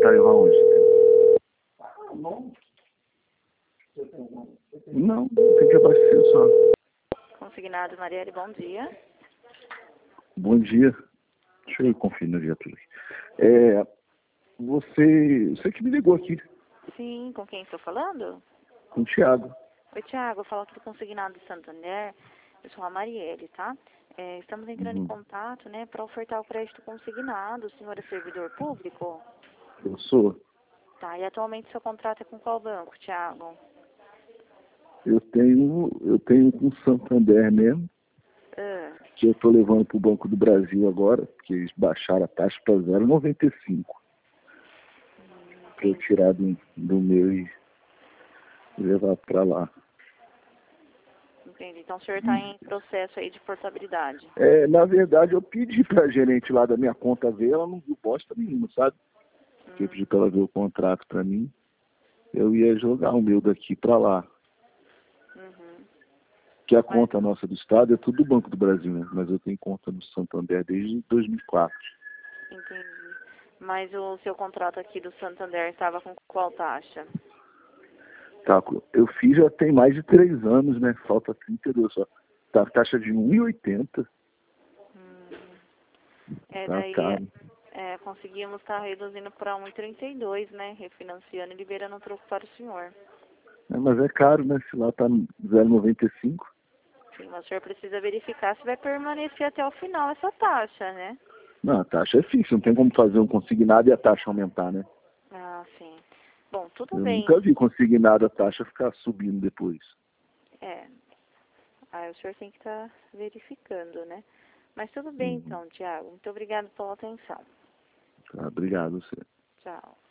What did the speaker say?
Tá levar onde? Não, tem que abastecer só. Consignado Marielle, bom dia. Bom dia. Deixa eu conferir no dia tudo. Você que me ligou aqui, Sim, com quem estou falando? com o Thiago. Oi, Thiago, eu falo aqui do Consignado de Santander. Eu sou a Marielle, tá? Estamos entrando em Uhum. contato, né, para ofertar o crédito consignado. O senhor é servidor público? Eu sou. Tá, e atualmente seu contrato é com qual banco, Thiago? Eu tenho com o Santander mesmo, Ah, que eu estou levando para o Banco do Brasil agora, porque eles baixaram a taxa para 0,95. Para eu entendi. tirar do meu e levar para lá. Entendi. Então o senhor está em processo aí de portabilidade. Na verdade, eu pedi para a gerente lá da minha conta ver, ela não viu bosta nenhuma, sabe? Porque eu pedi para ela ver o contrato para mim. Eu ia jogar o meu daqui para lá. Uhum. Que a Mas, conta nossa do Estado é tudo do Banco do Brasil, né? Mas eu tenho conta no Santander desde 2004. entendi. Mas o seu contrato aqui do Santander estava com qual taxa? Tá, eu fiz já tem mais de 3 anos, né? Falta 32 só. Tá, taxa de 1,80. Tá Daí caro. conseguimos estar reduzindo para 1,32, né? Refinanciando e liberando o troco para o senhor. Mas é caro, né? Se lá tá 0,95. Sim, mas o senhor precisa verificar se vai permanecer até o final essa taxa, né? Não, a taxa é fixa, não tem como fazer um consignado e a taxa aumentar, né? Ah, sim. Bom, tudo Eu bem. nunca vi consignado a taxa ficar subindo depois. É, aí o senhor tem que estar verificando, né? Mas tudo bem Uhum. então, Tiago. Muito obrigado pela atenção. Tá, obrigado, você. Tchau.